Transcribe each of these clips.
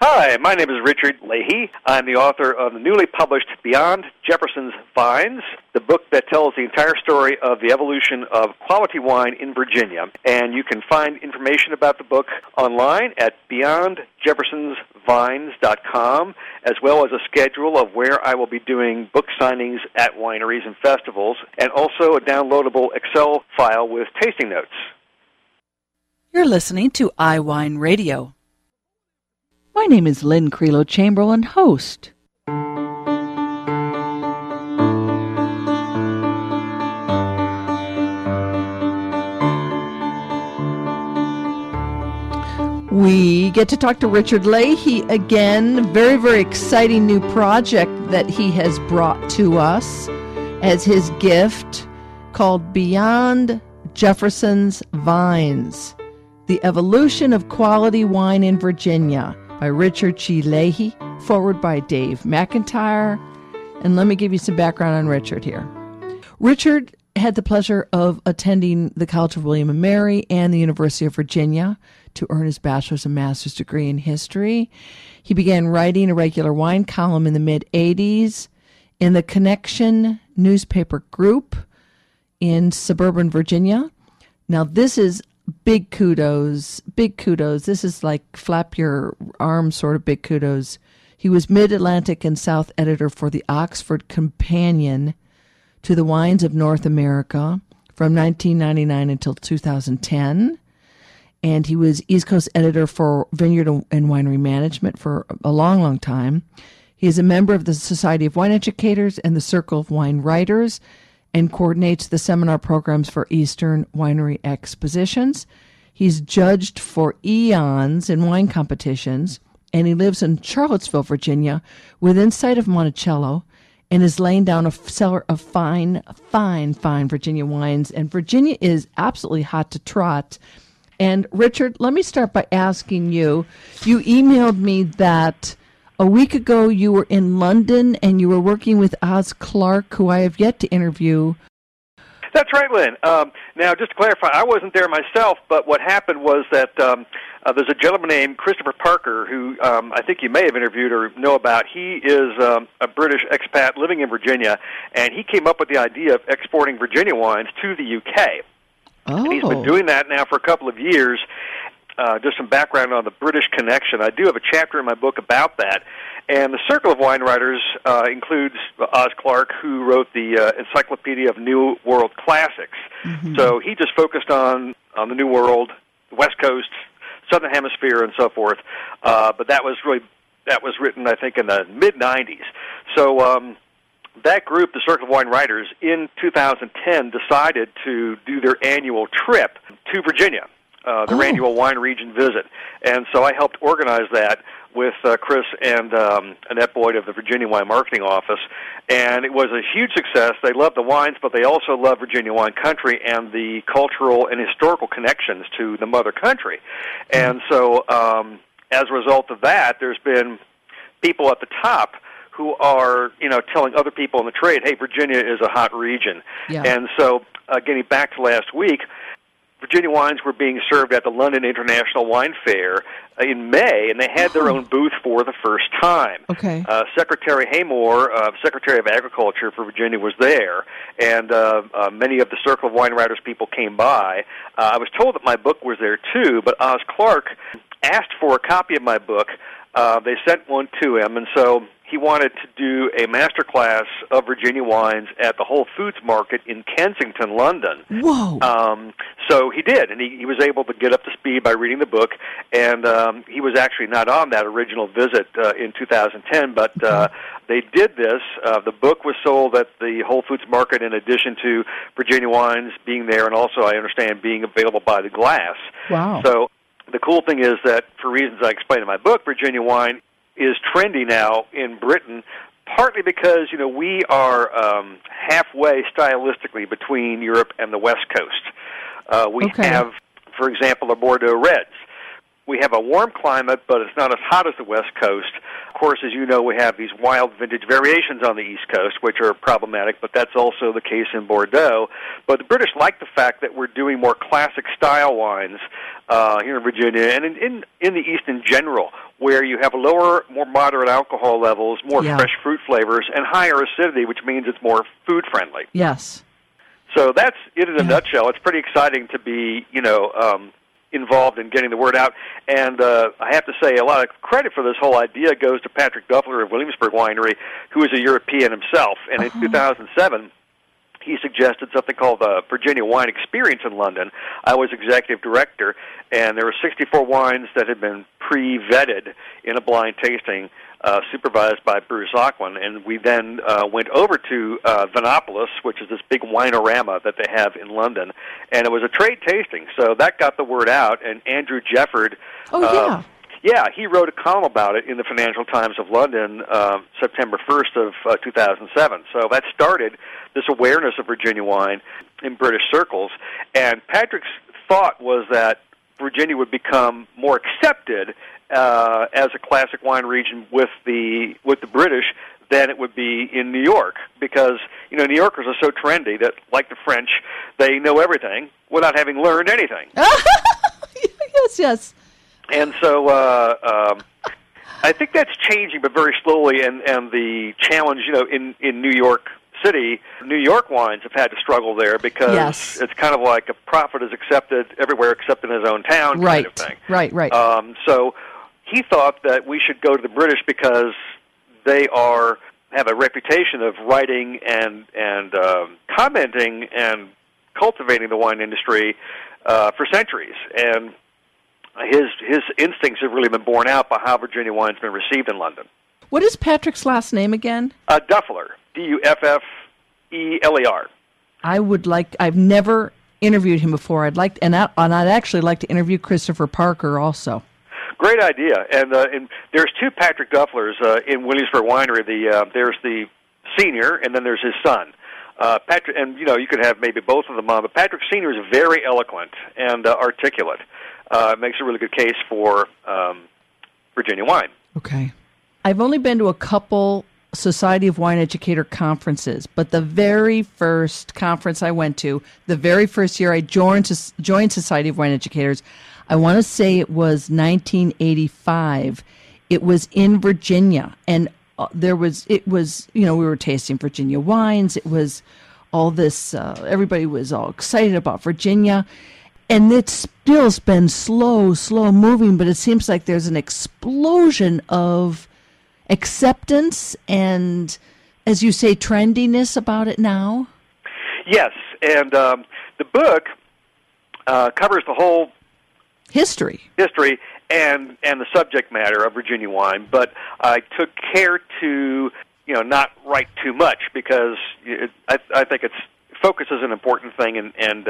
Hi, my name is Richard Leahy. I'm the author of the newly published Beyond Jefferson's Vines, the book that tells the entire story of the evolution of quality wine in Virginia. And you can find information about the book online at beyondjeffersonsvines.com, as well as a schedule of where I will be doing book signings at wineries and festivals, and also a downloadable Excel file with tasting notes. You're listening to iWine Radio. My name is Lynn Creelo Chamberlain, host. We get to talk to Richard Leahy again. Very, very exciting new project that he has brought to us as his gift called Beyond Jefferson's Vines, The Evolution of Quality Wine in Virginia, by Richard G. Leahy, forward by Dave McIntyre. And let me give you some background on Richard here. Richard had the pleasure of attending the College of William & Mary and the University of Virginia to earn his bachelor's and master's degree in history. He began writing a regular wine column in the mid-'80s in the Connection newspaper group in suburban Virginia. Now, this is big kudos. This is like flap your arms sort of big kudos. He was Mid-Atlantic and South editor for the Oxford Companion to the Wines of North America from 1999 until 2010. And he was East Coast editor for Vineyard and Winery Management for a long, long time. He is a member of the Society of Wine Educators and the Circle of Wine Writers, and coordinates the seminar programs for Eastern Winery Expositions. He's judged for eons in wine competitions, and he lives in Charlottesville, Virginia, within sight of Monticello, and is laying down a cellar of fine Virginia wines. And Virginia is absolutely hot to trot. And Richard, let me start by asking you emailed me that a week ago, you were in London and you were working with Oz Clarke, who I have yet to interview. That's right, Lynn. Now, just to clarify, I wasn't there myself, but what happened was that there's a gentleman named Christopher Parker who I think you may have interviewed or know about. He is a British expat living in Virginia, and he came up with the idea of exporting Virginia wines to the UK. Oh. And he's been doing that now for a couple of years. Just some background on the British connection. I do have a chapter in my book about that. And the Circle of Wine Writers includes Oz Clarke, who wrote the Encyclopedia of New World Classics. Mm-hmm. So he just focused on the New World, the West Coast, Southern Hemisphere, and so forth. But that was written, I think, in the mid-'90s. So that group, the Circle of Wine Writers, in 2010 decided to do their annual trip to Virginia. Their annual wine region visit. And so I helped organize that with Chris and Annette Boyd of the Virginia Wine Marketing Office. And it was a huge success. They loved the wines, but they also loved Virginia wine country and the cultural and historical connections to the mother country. And so as a result of that, there's been people at the top who are, telling other people in the trade, hey, Virginia is a hot region. Yeah. And so getting back to last week, Virginia wines were being served at the London International Wine Fair in May, and they had their own booth for the first time. Okay. Secretary Haymore, Secretary of Agriculture for Virginia, was there, and many of the Circle of Wine Writers people came by. I was told that my book was there too, but Oz Clarke asked for a copy of my book. They sent one to him, and so he wanted to do a master class of Virginia wines at the Whole Foods Market in Kensington, London. Whoa! So he did, and he was able to get up to speed by reading the book, and he was actually not on that original visit in 2010, but they did this. The book was sold at the Whole Foods Market in addition to Virginia wines being there, and also, I understand, being available by the glass. Wow. So the cool thing is that, for reasons I explain in my book, Virginia wine is trendy now in Britain, partly because, we are halfway stylistically between Europe and the West Coast. We have, for example, the Bordeaux Reds. We have a warm climate, but it's not as hot as the West Coast. Of course, as you know, we have these wild vintage variations on the East Coast, which are problematic, but that's also the case in Bordeaux. But the British like the fact that we're doing more classic-style wines here in Virginia and in the East in general, where you have lower, more moderate alcohol levels, more fresh fruit flavors, and higher acidity, which means it's more food-friendly. Yes. So that's it in a nutshell. It's pretty exciting to be, involved in getting the word out. And I have to say, a lot of credit for this whole idea goes to Patrick Duffler of Williamsburg Winery, who is a European himself. And in 2007, he suggested something called the Virginia Wine Experience in London. I was executive director, and there were 64 wines that had been pre-vetted in a blind tasting supervised by Bruce Auckland, and we then went over to Vinopolis, which is this big wine-orama that they have in London, and it was a trade tasting, so that got the word out, and Andrew Jefford, he wrote a column about it in the Financial Times of London September 1st of 2007, so that started this awareness of Virginia wine in British circles, and Patrick's thought was that Virginia would become more accepted as a classic wine region with the British than it would be in New York, because New Yorkers are so trendy that, like the French, they know everything without having learned anything. Yes. And so I think that's changing, but very slowly. And the challenge, in New York City, New York wines have had to struggle there because it's kind of like a prophet is accepted everywhere except in his own town kind of thing. Right. So he thought that we should go to the British because they have a reputation of writing and commenting and cultivating the wine industry for centuries. And his instincts have really been borne out by how Virginia wine's been received in London. What is Patrick's last name again? Duffler, Duffler. I've never interviewed him before. I'd actually like to interview Christopher Parker also. Great idea. And there's two Patrick Dufflers in Williamsburg Winery. There's the senior, and then there's his son. Patrick, and you could have maybe both of them on, but Patrick Senior is very eloquent and articulate. Makes a really good case for Virginia wine. Okay. I've only been to a couple Society of Wine Educator conferences, but the very first conference I went to, the very first year I joined Society of Wine Educators, I want to say it was 1985. It was in Virginia, and we were tasting Virginia wines. It was all this, everybody was all excited about Virginia. And it's still been slow moving, but it seems like there's an explosion of acceptance and, as you say, trendiness about it now. Yes, and the book covers the whole history and the subject matter of Virginia wine, but I took care to not write too much because I think focus is an important thing, and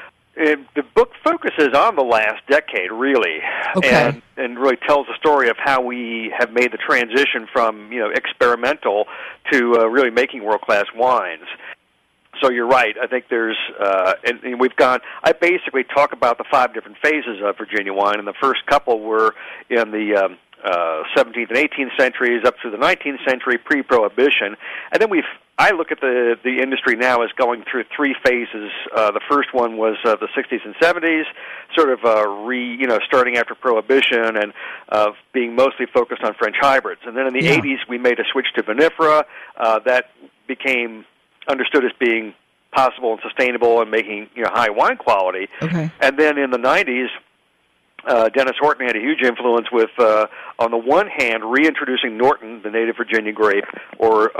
the book focuses on the last decade, really, and really tells the story of how we have made the transition from experimental to really making world-class wines. So you're right. I think there's, and we've gone. I basically talk about the 5 different phases of Virginia wine, and the first couple were in the 17th and 18th centuries up through the 19th century, pre-Prohibition, and then I look at the industry now as going through 3 phases. The first one was the 60s and 70s, sort of starting after Prohibition and being mostly focused on French hybrids. And then in the 80s, we made a switch to vinifera. That became understood as being possible and sustainable and making high wine quality. Okay. And then in the 90s, Dennis Horton had a huge influence with, on the one hand, reintroducing Norton, the native Virginia grape, or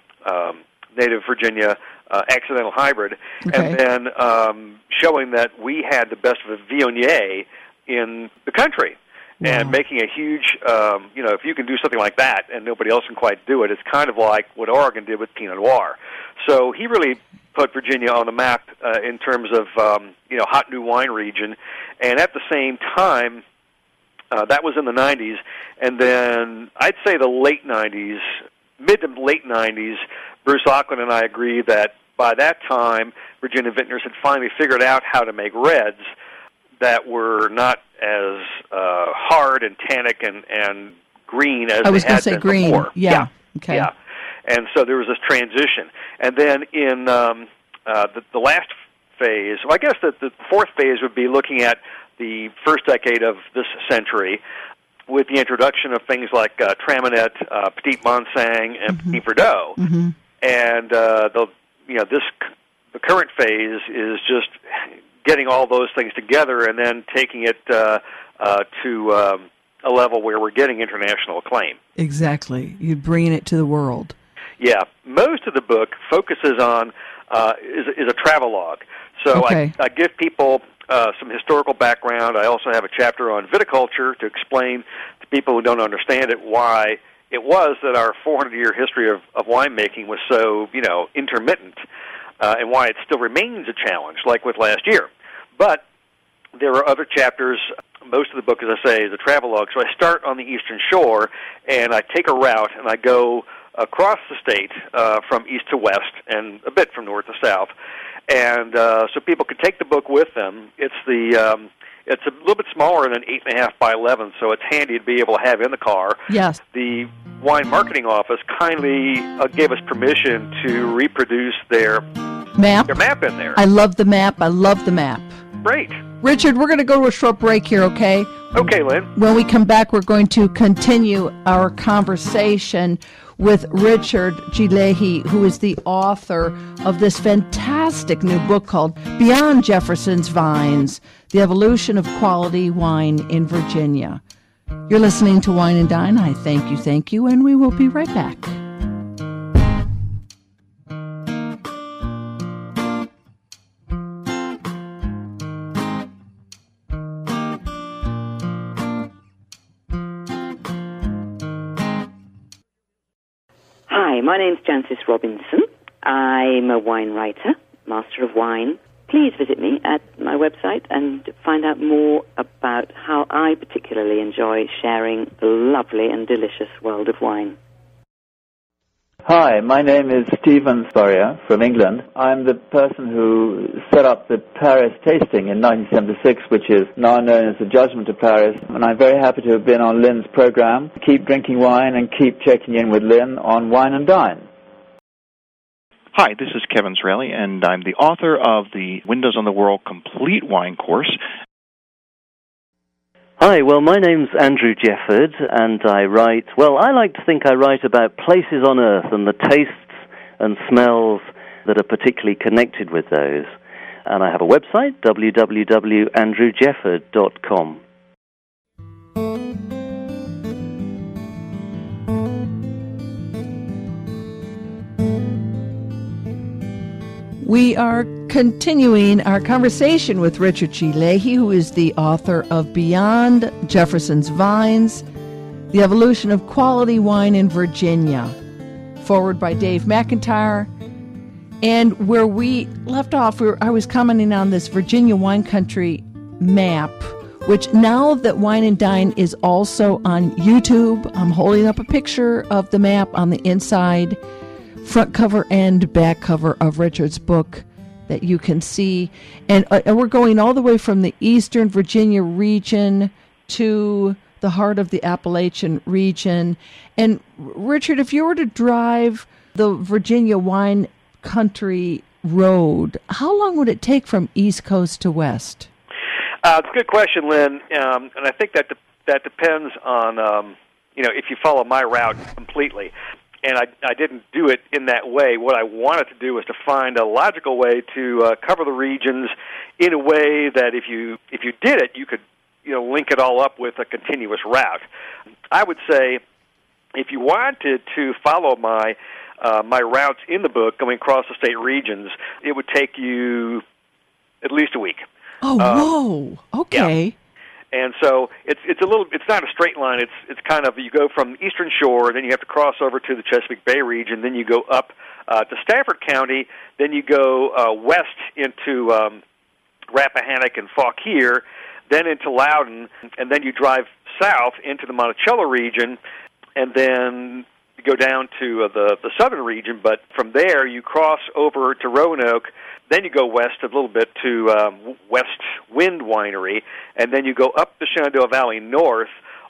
native Virginia accidental hybrid, and then showing that we had the best of a Viognier in the country. Wow. And making a huge, if you can do something like that and nobody else can quite do it, it's kind of like what Oregon did with Pinot Noir. So he really put Virginia on the map in terms of, hot new wine region. And at the same time, that was in the 90s. And then I'd say the late 90s, mid to late 90s, Bruce Auckland and I agree that by that time, Virginia vintners had finally figured out how to make reds that were not as hard and tannic and green as I was they going had to say been green. before. Yeah. Okay. Yeah. And so there was this transition. And then in the last phase, well, I guess that the fourth phase would be looking at the first decade of this century with the introduction of things like Traminette, Petit Manseng, and Petit Verdot. Mm-hmm. And the current phase is just getting all those things together and then taking it to a level where we're getting international acclaim. Exactly. You're bringing it to the world. Yeah. Most of the book focuses on is a travelogue. So okay. I give people some historical background. I also have a chapter on viticulture to explain to people who don't understand it why it was that our 400-year history of winemaking was so, intermittent, and why it still remains a challenge, like with last year. But there are other chapters. Most of the book, as I say, is a travelogue. So I start on the Eastern Shore, and I take a route, and I go across the state from east to west and a bit from north to south. And so people could take the book with them. It's a little bit smaller than 8.5 by 11, so it's handy to be able to have in the car. Yes. The wine marketing office kindly gave us permission to reproduce their map in there. I love the map. Great. Richard, we're going to go to a short break here, okay? Okay, Lynn. When we come back, we're going to continue our conversation with Richard G. Leahy, who is the author of this fantastic new book called Beyond Jefferson's Vines, The Evolution of Quality Wine in Virginia. You're listening to Wine and Dine. I thank you, and we will be right back. Hi, my name's Jancis Robinson. I'm a wine writer, master of wine. Please visit me at my website and find out more about how I particularly enjoy sharing the lovely and delicious world of wine. Hi, my name is Stephen Spurrier from England. I'm the person who set up the Paris tasting in 1976, which is now known as the Judgment of Paris, and I'm very happy to have been on Lynn's program. Keep drinking wine and keep checking in with Lynn on Wine and Dine. Hi, this is Kevin Sraley, and I'm the author of the Windows on the World Complete Wine Course. Hi, well, my name's Andrew Jefford, and I like to think I write about places on Earth and the tastes and smells that are particularly connected with those. And I have a website, www.andrewjefford.com. We are continuing our conversation with Richard G. Leahy, who is the author of Beyond Jefferson's Vines, The Evolution of Quality Wine in Virginia, forward by Dave McIntyre. And where we left off, I was commenting on this Virginia wine country map, which now that Wine and Dine is also on YouTube, I'm holding up a picture of the map on the inside, front cover and back cover of Richard's book that you can see. And we're going all the way from the Eastern Virginia region to the heart of the Appalachian region. And Richard, if you were to drive the Virginia wine country road, how long would it take from East Coast to West? It's a good question, Lynn. And I think that depends on, if you follow my route completely. And I didn't do it in that way. What I wanted to do was to find a logical way to cover the regions in a way that if you did it, you could link it all up with a continuous route. I would say if you wanted to follow my routes in the book going across the state regions, it would take you at least a week. Oh, whoa! Okay. Yeah. And so it's not a straight line. It's kind of, you go from the Eastern Shore, then you have to cross over to the Chesapeake Bay region, then you go up to Stafford County, then you go west into Rappahannock and Fauquier, then into Loudoun, and then you drive south into the Monticello region, and then you go down to the southern region. But from there, you cross over to Roanoke. Then you go west a little bit to West Wind Winery, and then you go up the Shenandoah Valley north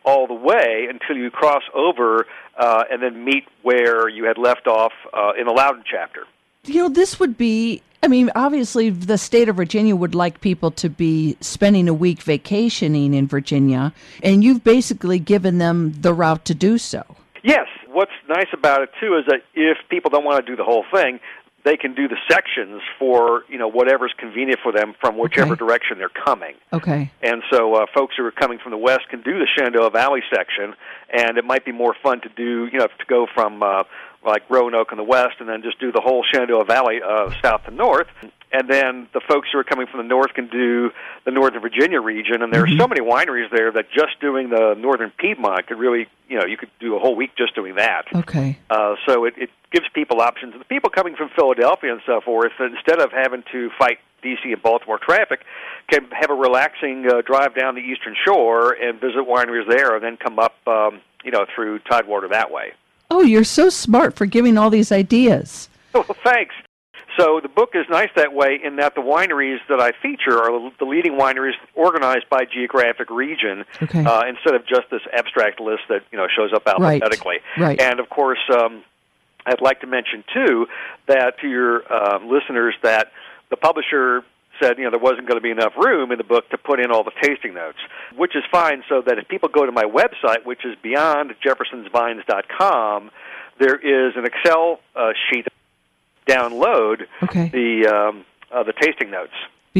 all the way until you cross over and then meet where you had left off in the Loudon chapter. This would be, obviously the state of Virginia would like people to be spending a week vacationing in Virginia, and you've basically given them the route to do so. Yes. What's nice about it, too, is that if people don't want to do the whole thing, they can do the sections for, whatever's convenient for them from whichever direction they're coming. Okay. And so folks who are coming from the west can do the Shenandoah Valley section, and it might be more fun to do, to go from like Roanoke in the west and then just do the whole Shenandoah Valley south to north. And then the folks who are coming from the north can do the Northern Virginia region, and there are so many wineries there that just doing the Northern Piedmont could really, you could do a whole week just doing that. Okay. So it gives people options. The people coming from Philadelphia and so forth, instead of having to fight D.C. and Baltimore traffic, can have a relaxing drive down the Eastern Shore and visit wineries there and then come up, through Tidewater that way. Oh, you're so smart for giving all these ideas. Well, thanks. So the book is nice that way in that the wineries that I feature are the leading wineries organized by geographic region instead of just this abstract list that shows up alphabetically. Right. And, of course, I'd like to mention, too, that to your listeners that the publisher said there wasn't going to be enough room in the book to put in all the tasting notes, which is fine, so that if people go to my website, which is beyondjeffersonsvines.com, there is an Excel sheet download the tasting notes.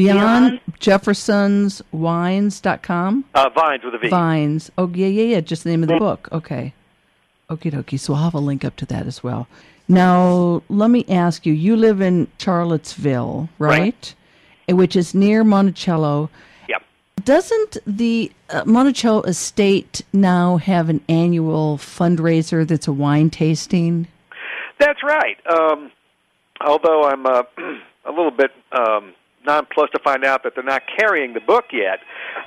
BeyondJeffersonsWines.com? Vines with a V. Vines. Oh, yeah, just the name of the book. Okay. Okie dokie. So I'll have a link up to that as well. Now, let me ask you, you live in Charlottesville, right? Which is near Monticello. Yep. Doesn't the Monticello estate now have an annual fundraiser that's a wine tasting? That's right. Although I'm a little bit nonplussed to find out that they're not carrying the book yet,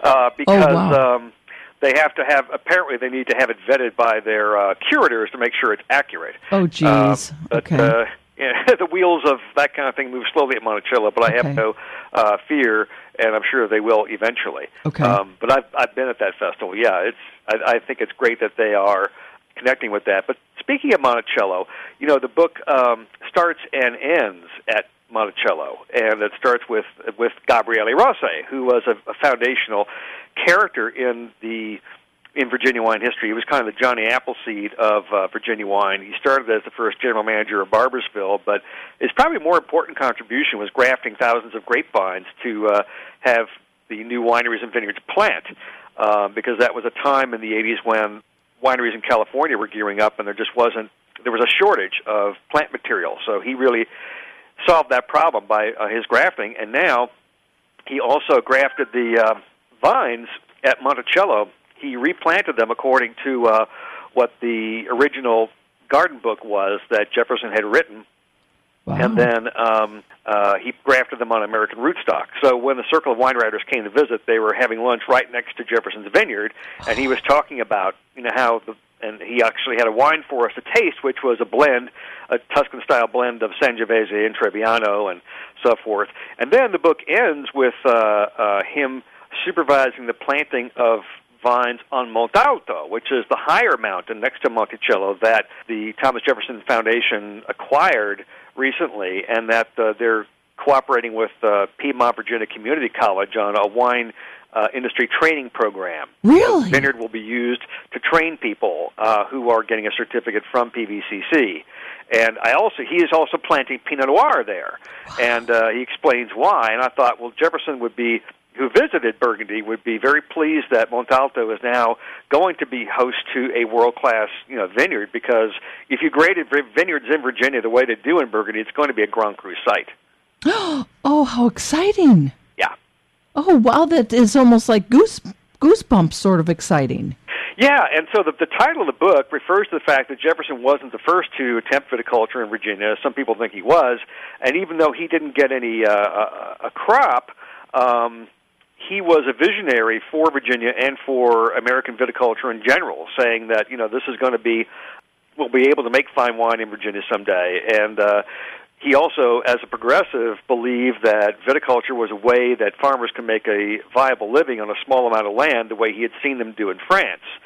because they have to have, apparently they need to have it vetted by their curators to make sure it's accurate. Oh, geez. Okay. The wheels of that kind of thing move slowly at Monticello, but I have no fear, and I'm sure they will eventually. Okay. But I've been at that festival. Yeah, I think it's great that they are connecting with that. But speaking of Monticello, the book starts and ends at Monticello, and it starts with Gabriele Rossi, who was a foundational character in Virginia wine history. He was kind of the Johnny Appleseed of Virginia wine. He started as the first general manager of Barboursville, but his probably more important contribution was grafting thousands of grapevines to have the new wineries and vineyards plant, because that was a time in the 80s when wineries in California were gearing up, and there was a shortage of plant material. So he really solved that problem by his grafting, and now he also grafted the vines at Monticello. He replanted them according to what the original garden book was that Jefferson had written. Wow. And then he grafted them on American rootstock. So when the Circle of Wine Writers came to visit, they were having lunch right next to Jefferson's vineyard, and he was talking about and he actually had a wine for us to taste, which was a Tuscan-style blend of Sangiovese and Trebbiano and so forth. And then the book ends with him supervising the planting of vines on Monte Alto, which is the higher mountain next to Monticello that the Thomas Jefferson Foundation acquired recently, and that they're cooperating with Piedmont Virginia Community College on a wine industry training program. Really? The vineyard will be used to train people who are getting a certificate from PVCC. And he is also planting Pinot Noir there. Wow. And he explains why. And I thought, well, Jefferson who visited Burgundy would be very pleased that Monte Alto is now going to be host to a world-class vineyard, because if you graded vineyards in Virginia the way they do in Burgundy, it's going to be a Grand Cru site. Oh, how exciting. Yeah. Oh, wow, that is almost like goosebumps sort of exciting. Yeah, and so the title of the book refers to the fact that Jefferson wasn't the first to attempt viticulture in Virginia. Some people think he was, and even though he didn't get any a crop, he was a visionary for Virginia and for American viticulture in general, saying that, this is going to be, we'll be able to make fine wine in Virginia someday. And he also, as a progressive, believed that viticulture was a way that farmers can make a viable living on a small amount of land, the way he had seen them do in France.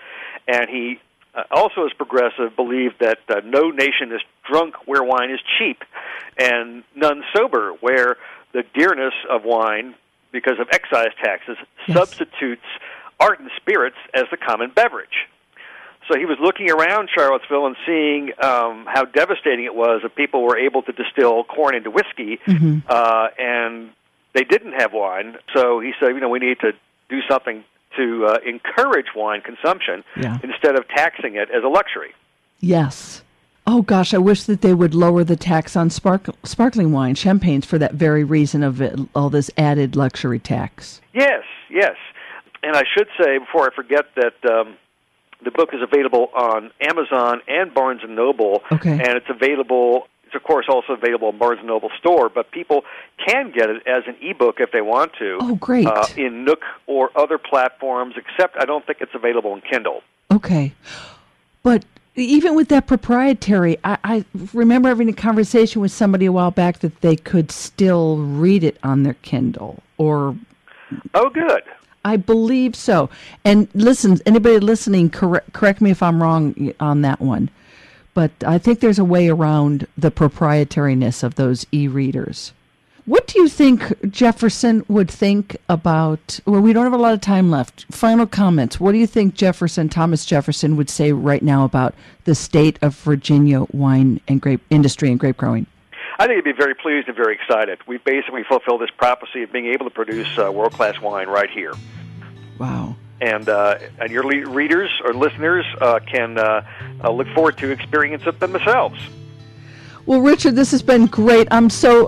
And he also, as progressive, believed that no nation is drunk where wine is cheap, and none sober where the dearness of wine, because of excise taxes, substitutes ardent spirits as the common beverage. So he was looking around Charlottesville and seeing how devastating it was that people were able to distill corn into whiskey, and they didn't have wine. So he said, we need to do something to encourage wine consumption instead of taxing it as a luxury. Yes. Oh, gosh, I wish that they would lower the tax on sparkling wine, champagnes, for that very reason of all this added luxury tax. Yes. And I should say, before I forget, that the book is available on Amazon and Barnes & Noble, and it's of course also available in Barnes & Noble store, but people can get it as an ebook if they want to. Oh, great. In Nook or other platforms, except I don't think it's available in Kindle. Okay. But even with that proprietary, I remember having a conversation with somebody a while back that they could still read it on their Kindle or... Oh, good. I believe so. And listen, anybody listening, correct me if I'm wrong on that one. But I think there's a way around the proprietariness of those e-readers. What do you think Jefferson would think about, well, we don't have a lot of time left. Final comments. What do you think Thomas Jefferson would say right now about the state of Virginia wine and grape industry and grape growing? I think he'd be very pleased and very excited. We basically fulfill this prophecy of being able to produce world-class wine right here. Wow. And your readers or listeners can look forward to experiencing it themselves. Well, Richard, this has been great. I'm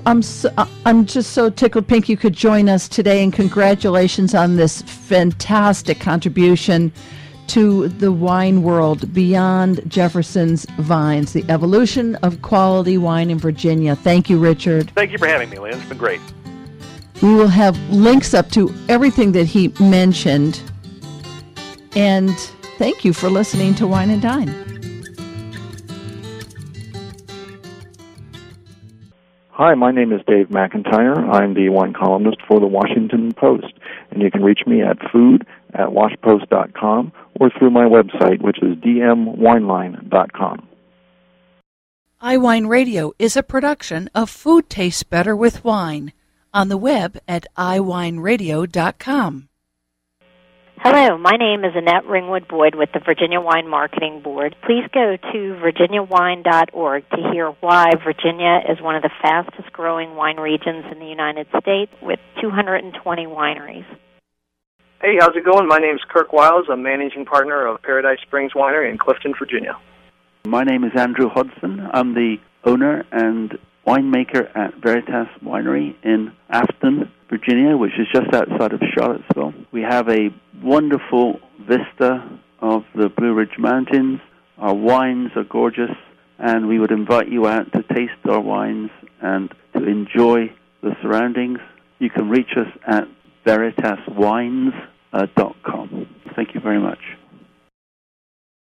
just so tickled pink you could join us today, and congratulations on this fantastic contribution to the wine world beyond Jefferson's Vines, the evolution of quality wine in Virginia. Thank you, Richard. Thank you for having me, Lynn. It's been great. We will have links up to everything that he mentioned. And thank you for listening to Wine and Dine. Hi, my name is Dave McIntyre. I'm the wine columnist for the Washington Post, and you can reach me at food@washpost.com or through my website, which is dmwineline.com. iWine Radio is a production of Food Tastes Better with Wine, on the web at iWineRadio.com. Hello, my name is Annette Ringwood Boyd with the Virginia Wine Marketing Board. Please go to virginiawine.org to hear why Virginia is one of the fastest growing wine regions in the United States with 220 wineries. Hey, how's it going? My name's Kirk Wiles. I'm managing partner of Paradise Springs Winery in Clifton, Virginia. My name is Andrew Hodson. I'm the owner and winemaker at Veritas Winery in Afton, Virginia, which is just outside of Charlottesville. We have a wonderful vista of the Blue Ridge Mountains. Our wines are gorgeous, and we would invite you out to taste our wines and to enjoy the surroundings. You can reach us at veritaswines.com. Thank you very much.